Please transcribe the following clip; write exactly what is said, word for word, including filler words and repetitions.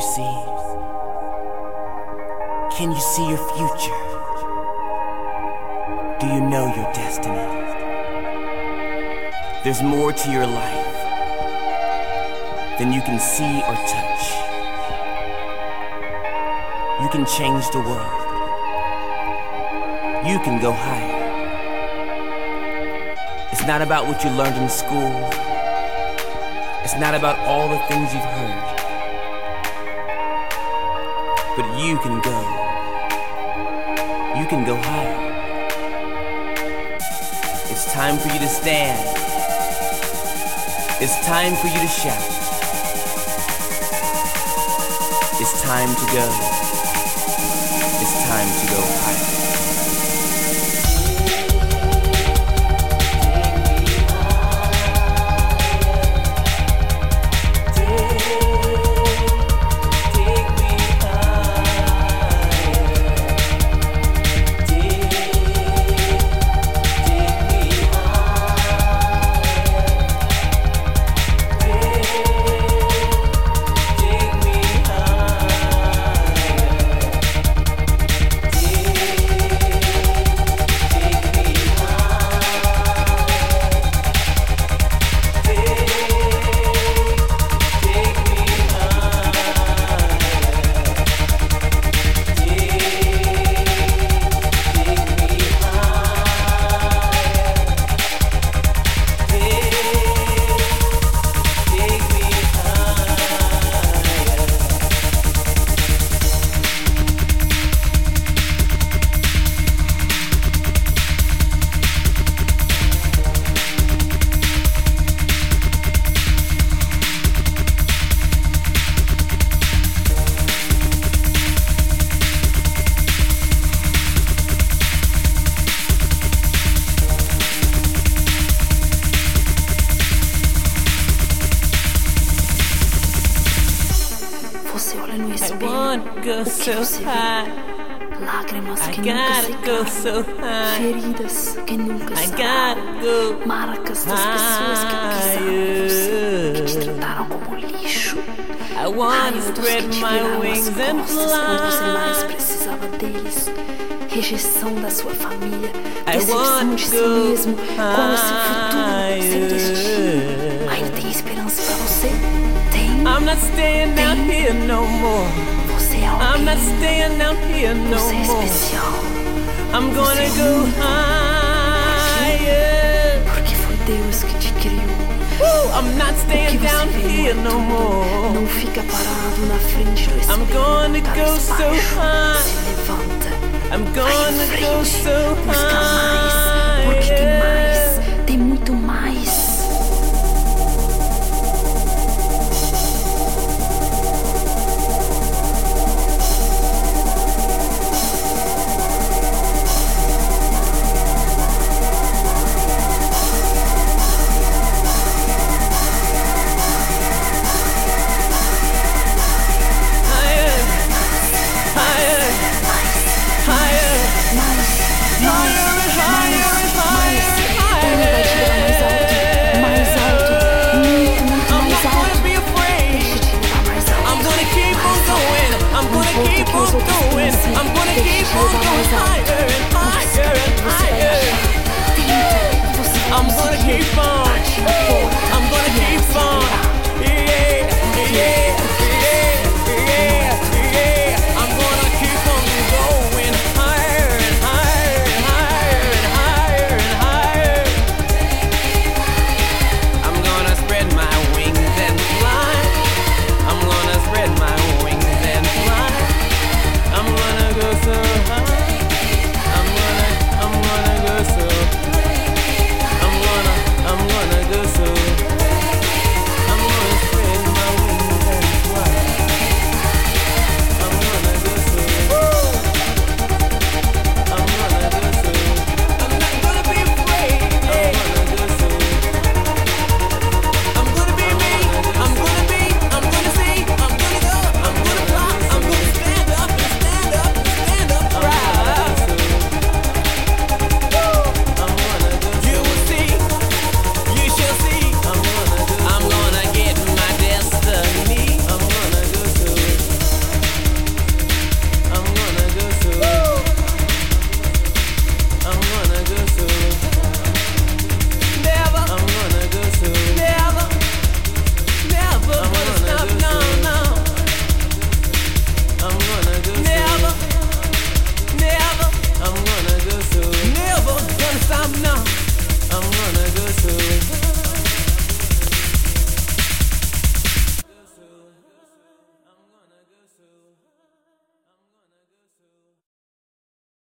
see? Can you see your future? Do you know your destiny? There's more to your life than you can see or touch. You can change the world. You can go higher. It's not about what you learned in school. It's not about all the things you've heard. But you can go. You can go higher. It's time for you to stand. It's time for you to shout. It's time to go. It's time to go higher. So high. Lágrimas que I nunca go secaram, so high. feridas que nunca I sararam, go marcas das pessoas que pisaram você, que te trataram como lixo. I wanna Raios dos que spread te my viraram as wings and costas quando você mais fly. precisava deles. Rejeição da sua família, I decepção wanna de si go mesmo, qual é o seu futuro, sem higher. destino. Ainda tem esperança pra você? Tem. I'm not staying out here no more. Você é I'm alguém. not staying out here no Você é more. especial. I'm gonna Você é go único. higher. Porque foi Deus que te criou. Woo, I'm not O que staying você down vê here não é no tudo. more. Não fica parado na frente do espelho. I'm gonna Cabeça go so baixo. high. Se levanta. I'm Vai em gonna go frente. so Busca mais. high. Porque tem mais. Tem muito mais. I'm gonna keep on